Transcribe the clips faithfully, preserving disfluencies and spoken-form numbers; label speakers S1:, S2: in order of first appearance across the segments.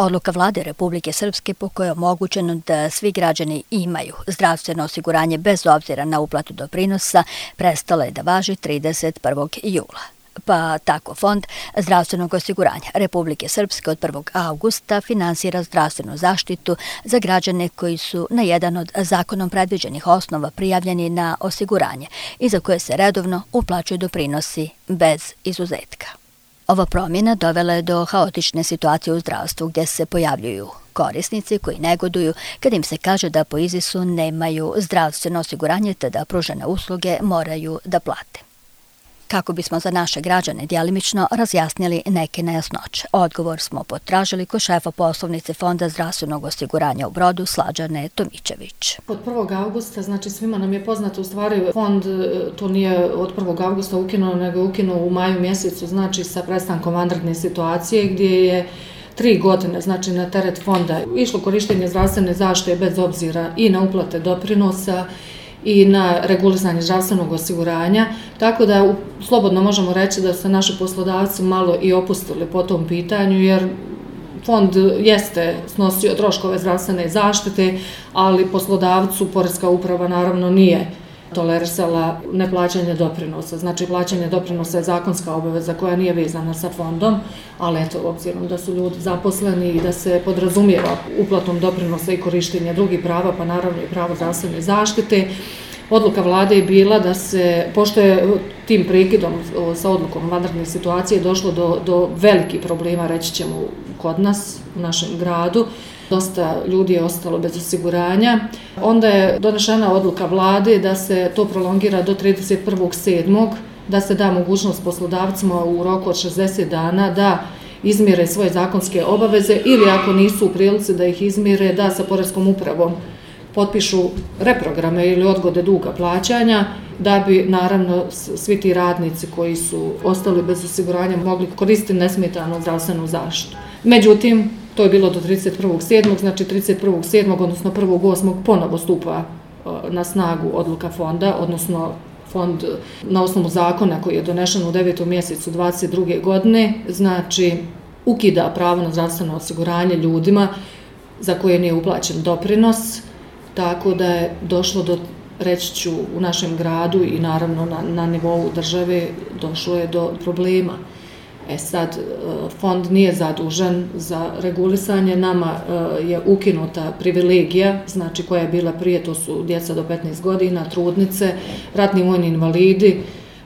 S1: Odluka vlade Republike Srpske po kojoj je omogućeno da svi građani imaju zdravstveno osiguranje bez obzira na uplatu doprinosa prestala je da važi trideset prvog jula. Pa tako Fond zdravstvenog osiguranja Republike Srpske od prvog avgusta finansira zdravstvenu zaštitu za građane koji su na jedan od zakonom predviđenih osnova prijavljeni na osiguranje i za koje se redovno uplaćuju doprinosi bez izuzetka. Ova promjena dovela je do haotične situacije u zdravstvu gdje se pojavljuju korisnici koji negoduju kad im se kaže da po izisu nemaju zdravstveno osiguranje te da pružene usluge moraju da plate. Kako bismo za naše građane djelimično razjasnili neke nejasnoće, odgovor smo potražili kod šefa poslovnice Fonda zdravstvenog osiguranja u Brodu Slađane Tomićević.
S2: Od prvog avgusta, znači svima nam je poznato, u stvari fond to nije od prvog avgusta ukinuo, nego je ukinuo u maju mjesecu, znači sa prestankom vanredne situacije gdje je tri godine, znači na teret fonda išlo korištenje zdravstvene zaštite bez obzira i na uplate doprinosa i na regulisanje zdravstvenog osiguranja, tako da slobodno možemo reći da su naši poslodavci malo i opustili po tom pitanju, jer fond jeste snosio troškove zdravstvene zaštite, ali poslodavcu Poreska uprava naravno nije tolerisala neplaćanje doprinosa. Znači, plaćanje doprinosa je zakonska obaveza koja nije vezana sa fondom, ali eto, obzirom da su ljudi zaposleni i da se podrazumijeva uplatom doprinosa i korištenje drugih prava, pa naravno i pravo zdravstvene zaštite, odluka vlade je bila da se, pošto je tim prekidom sa odlukom vanredne situacije došlo do, do velikih problema, reći ćemo, kod nas, u našem gradu, dosta ljudi je ostalo bez osiguranja. Onda je donešena odluka vlade da se to prolongira do trideset prvog sedmog da se da mogućnost poslodavcima u roku od šezdeset dana da izmire svoje zakonske obaveze ili ako nisu u prilici da ih izmire, da sa Poreskom upravom potpišu reprograme ili odgode duga plaćanja, da bi naravno svi ti radnici koji su ostali bez osiguranja mogli koristiti nesmetanu zdravstvenu zaštitu. Međutim, to je bilo do trideset prvog sedmog znači trideset prvog sedmog odnosno prvog osmog ponovo stupa na snagu odluka fonda, odnosno fond na osnovu zakona koji je donešen u devetom mjesecu dvadeset druge godine, znači ukida pravo na zdravstveno osiguranje ljudima za koje nije uplaćen doprinos, tako da je došlo do, reći ću, u našem gradu i naravno na, na nivou države došlo je do problema. E sad, fond nije zadužen za regulisanje, nama je ukinuta privilegija, znači koja je bila prije, to su djeca do petnaest godina, trudnice, ratni vojni invalidi,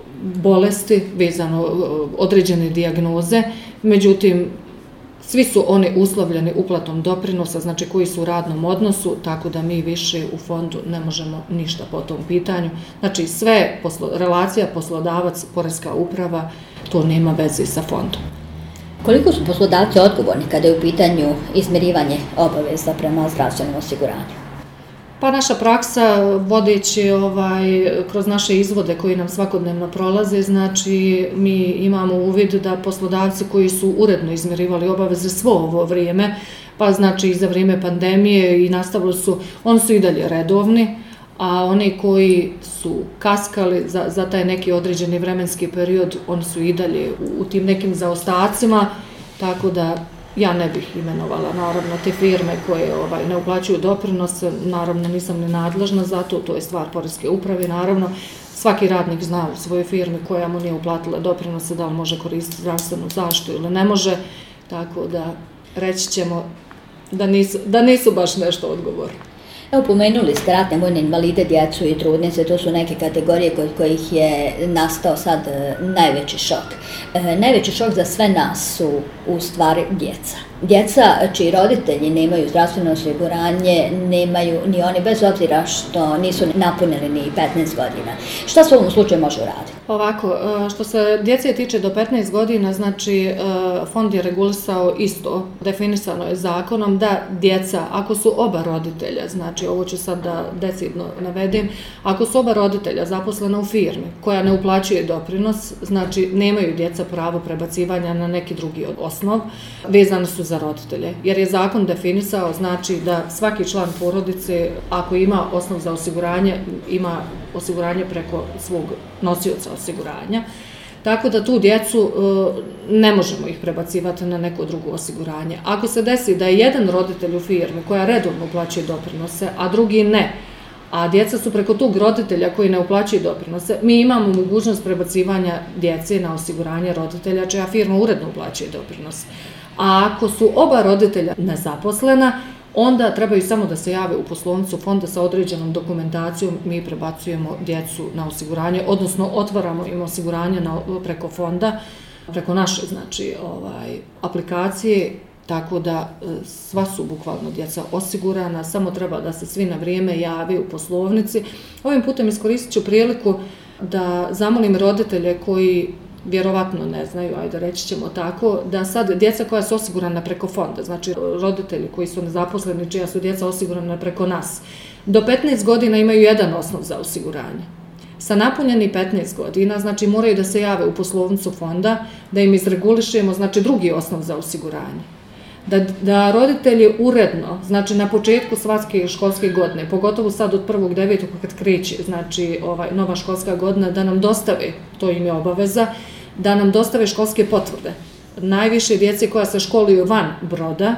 S2: bolesti, vezano određene dijagnoze, međutim, svi su oni uslovljeni uplatom doprinosa, znači koji su u radnom odnosu, tako da mi više u fondu ne možemo ništa po tom pitanju. Znači sve poslo, relacija poslodavac, Poreska uprava, to nema veze sa fondom.
S1: Koliko su poslodavci odgovorni kada je u pitanju izmirivanje obaveza prema zdravstvenom osiguranju?
S2: Pa naša praksa, vodeći ovaj, kroz naše izvode koji nam svakodnevno prolaze, znači mi imamo uvid da poslodavci koji su uredno izmirivali obaveze svo ovo vrijeme, pa znači i za vrijeme pandemije i nastavili su, oni su i dalje redovni, a oni koji su kaskali za, za taj neki određeni vremenski period, oni su i dalje u, u tim nekim zaostacima, tako da ja ne bih imenovala naravno te firme koje ovaj, ne uplaćuju doprinose, naravno nisam ni nadležna za to, to je stvar Poreske uprave, naravno svaki radnik zna u svojoj firmi koja mu nije uplatila doprinose da li može koristiti zdravstvenu zaštitu ili ne može, tako da reći ćemo da nisu, da nisu baš nešto odgovorni.
S1: Evo, pomenuli ste ratne vojne invalide, djecu i trudnice, to su neke kategorije kod kojih je nastao sad najveći šok. E, najveći šok za sve nas su u stvari djeca. Djeca čiji roditelji nemaju zdravstveno osiguranje, nemaju ni oni bez obzira što nisu napunili ni petnaest godina. Šta se u ovom slučaju može uraditi?
S2: Ovako, što se djece tiče do petnaest godina, znači fond je regulisao isto, definisano je zakonom da djeca, ako su oba roditelja, znači ovo ću sad da decidno navedem, ako su oba roditelja zaposlena u firmi koja ne uplaćuje doprinos, znači nemaju djeca pravo prebacivanja na neki drugi osnov, vezani su za roditelje. Jer je zakon definisao, znači da svaki član porodice, ako ima osnov za osiguranje, ima osiguranje preko svog nosioca osiguranja. Tako da tu djecu ne možemo ih prebacivati na neko drugo osiguranje. Ako se desi da je jedan roditelj u firmi koja redovno uplaćuje doprinose, a drugi ne, a djeca su preko tog roditelja koji ne uplaćuju doprinose, mi imamo mogućnost prebacivanja djece na osiguranje roditelja čija firma uredno uplaćuje doprinose. A ako su oba roditelja nezaposlena, onda trebaju samo da se jave u poslovnicu fonda sa određenom dokumentacijom, mi prebacujemo djecu na osiguranje, odnosno otvaramo im osiguranje na, preko fonda, preko naše znači, ovaj, aplikacije, tako da sva su bukvalno djeca osigurana, samo treba da se svi na vrijeme javi u poslovnici. Ovim putem iskoristit ću priliku da zamolim roditelje koji vjerovatno ne znaju, ajde reći ćemo tako, da sad djeca koja su osigurana preko fonda, znači roditelji koji su nezaposleni, čija su djeca osigurana preko nas, do petnaest godina imaju jedan osnov za osiguranje. Sa napunjeni petnaest godina, znači moraju da se jave u poslovnicu fonda, da im izregulišemo, znači drugi osnov za osiguranje. Da, da roditelji uredno, znači na početku svake školske godine, pogotovo sad od prvog devetog kad kreće, znači ovaj, nova školska godina, da nam dostave, to im je obaveza, da nam dostave školske potvrde. Najviše djece koja se školuju van Broda,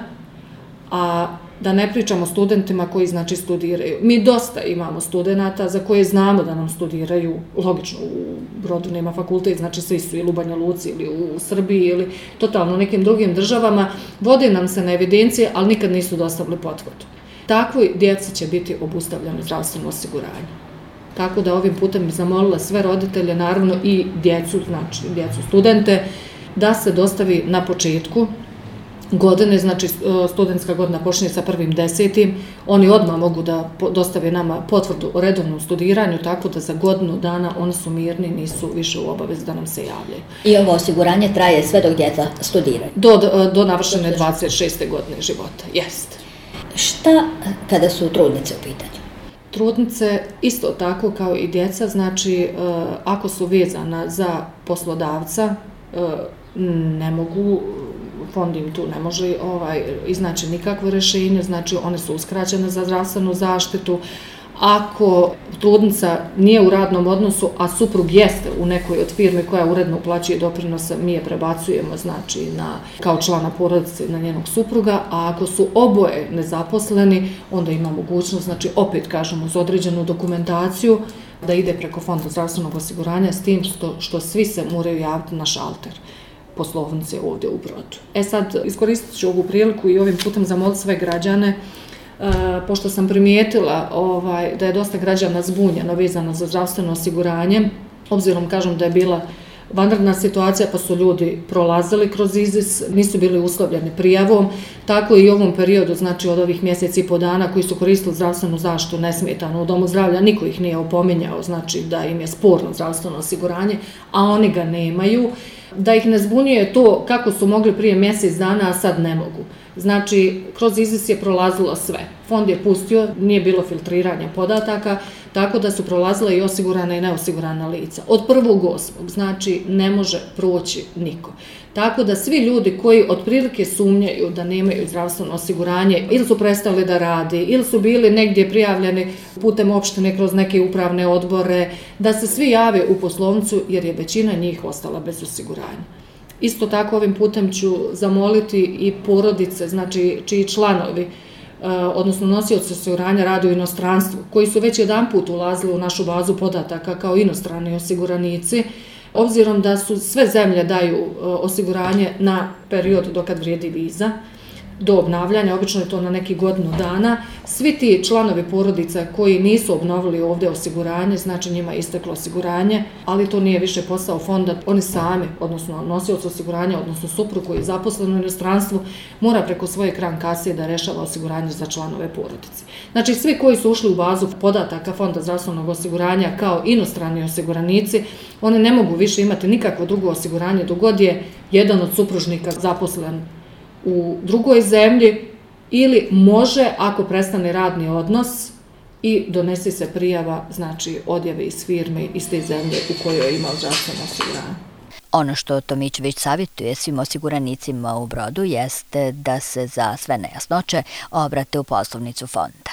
S2: a da ne pričamo studentima koji znači studiraju. Mi dosta imamo studenata za koje znamo da nam studiraju, logično u Brodu nema fakultet, znači svi su ili u Banja Luci ili u Srbiji ili totalno nekim drugim državama, vode nam se na evidencije, ali nikad nisu dostavili potvrdu. Takvoj djeci će biti obustavljeno zdravstveno osiguranje. Tako da ovim putem bi zamolila sve roditelje, naravno i djecu, znači djecu studente, da se dostavi na početku godine, znači studentska godina počinje sa prvim desetim, oni odmah mogu da dostave nama potvrdu o redovnom studiranju, tako da za godinu dana oni su mirni, nisu više u obavezi da nam se javljaju.
S1: I ovo osiguranje traje sve dok djeca studiraju?
S2: Do, do navršene dvadeset šeste godine života, jest.
S1: Šta kada su trudnice u pitanju?
S2: Trudnice isto tako kao i djeca, znači ako su vezana za poslodavca, ne mogu, fond im tu ne može ovaj, iznaći nikakvo rješenje, znači one su uskraćene za zdravstvenu zaštitu. Ako trudnica nije u radnom odnosu, a suprug jeste u nekoj od firme koja uredno uplaćuje doprinose, mi je prebacujemo znači, na, kao člana porodice na njenog supruga, a ako su oboje nezaposleni, onda ima mogućnost, znači opet kažemo uz određenu dokumentaciju, da ide preko fonda zdravstvenog osiguranja s tim što, što svi se moraju javiti na šalter poslovnice ovdje u Brodu. E sad, iskoristit ću ovu priliku i ovim putem zamoliti sve građane, uh, pošto sam primijetila ovaj, da je dosta građana zbunjeno vezano za zdravstveno osiguranje, obzirom kažem da je bila vanredna situacija pa su ljudi prolazili kroz izis, nisu bili uslovljeni prijavom, tako i u ovom periodu, znači od ovih mjeseci i po dana koji su koristili zdravstvenu zaštitu nesmetano u domu zdravlja, niko ih nije opominjao, znači da im je sporno zdravstveno osiguranje, a oni ga nemaju. Da ih ne zbunjuje to kako su mogli prije mjesec dana, a sad ne mogu. Znači, kroz izis je prolazilo sve. Fond je pustio, nije bilo filtriranja podataka, tako da su prolazila i osigurana i neosigurana lica. Od prvog osmog, znači, ne može proći niko. Tako da svi ljudi koji otprilike sumnjaju da nemaju zdravstveno osiguranje, ili su prestali da radi, ili su bili negdje prijavljeni putem opštine kroz neke upravne odbore, da se svi jave u poslovnicu jer je većina njih ostala bez osiguranja. Isto tako ovim putem ću zamoliti i porodice, znači čiji članovi, odnosno nosioci osiguranja rade u inostranstvu, koji su već jedan put ulazili u našu bazu podataka kao inostrani osiguranici, obzirom da su sve zemlje daju osiguranje na period dokad vrijedi viza, do obnavljanja, obično je to na neki godinu dana. Svi ti članovi porodica koji nisu obnovili ovdje osiguranje, znači njima je isteklo osiguranje, ali to nije više posao fonda. Oni sami, odnosno nosioci osiguranja, odnosno suprug koji je zaposlen u inostranstvu, mora preko svoje kran kase da rešava osiguranje za članove porodice. Znači svi koji su ušli u bazu podataka Fonda zdravstvenog osiguranja kao inostrani osiguranici, oni ne mogu više imati nikakvo drugo osiguranje dok god je jedan od supružnika zaposlen u drugoj zemlji ili može ako prestane radni odnos i donese se prijava, znači odjave iz firme iz te zemlje u kojoj je imao zdravstveno osiguranje.
S1: Ono što Tomićević savjetuje svim osiguranicima u Brodu jeste da se za sve nejasnoće obrate u poslovnicu fonda.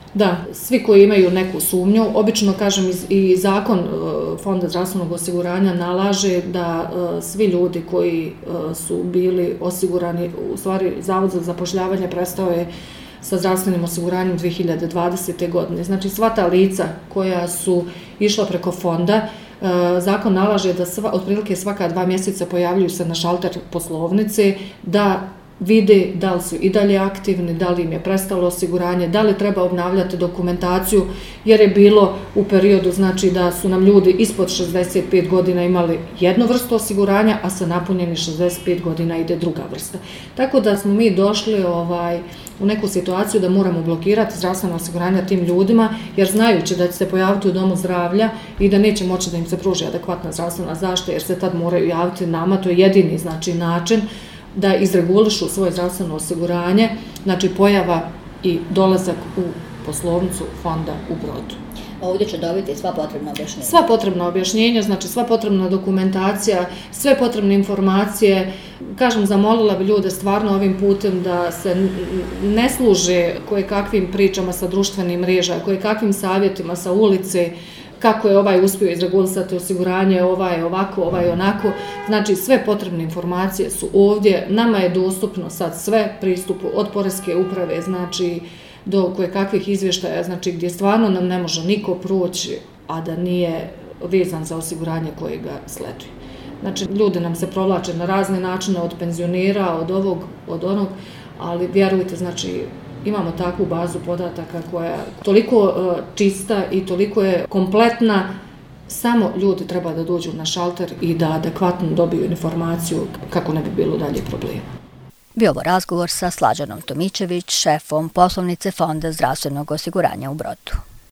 S2: Da, svi koji imaju neku sumnju, obično kažem i zakon Fonda zdravstvenog osiguranja nalaže da svi ljudi koji su bili osigurani, u stvari Zavod za zapošljavanje prestao je sa zdravstvenim osiguranjem dvije hiljade dvadesete. godine. Znači sva ta lica koja su išla preko fonda, zakon nalaže da sva, otprilike svaka dva mjeseca pojavljuju se na šalter poslovnice, da vide da li su i dalje aktivni, da li im je prestalo osiguranje, da li treba obnavljati dokumentaciju, jer je bilo u periodu, znači da su nam ljudi ispod šezdeset pet godina imali jednu vrstu osiguranja, a sa napunjeni šezdeset pet godina ide druga vrsta. Tako da smo mi došli ovaj, u neku situaciju da moramo blokirati zdravstveno osiguranje tim ljudima, jer znajući da će se pojaviti u domu zdravlja i da neće moći da im se pruži adekvatna zdravstvena zaštita, jer se tad moraju javiti nama, to je jedini znači način da izregulišu svoje zdravstveno osiguranje, znači pojava i dolazak u poslovnicu fonda u Brodu.
S1: Ovdje će dobiti sva potrebna objašnjenja.
S2: Sva potrebna objašnjenja, znači sva potrebna dokumentacija, sve potrebne informacije. Kažem, zamolila bi ljude stvarno ovim putem da se ne služe koje kakvim pričama sa društvenih mreža, koje kakvim savjetima sa ulice, kako je ovaj uspio izregulisati osiguranje, ovaj ovako, ovaj onako. Znači sve potrebne informacije su ovdje. Nama je dostupno sad sve pristupu od poreske uprave, znači do koje kakvih izvještaja, znači gdje stvarno nam ne može niko proći, a da nije vezan za osiguranje koje ga sleduje. Znači ljudi nam se provlače na razne načine, od penzionera, od ovog, od onog, ali vjerujte, znači imamo takvu bazu podataka koja je toliko čista i toliko je kompletna, samo ljudi treba da dođu na šalter i da adekvatno dobiju informaciju kako ne bi bilo dalje problema.
S1: Bio ovo razgovor sa Slađanom Tomićević, šefom poslovnice Fonda zdravstvenog osiguranja u Brodu.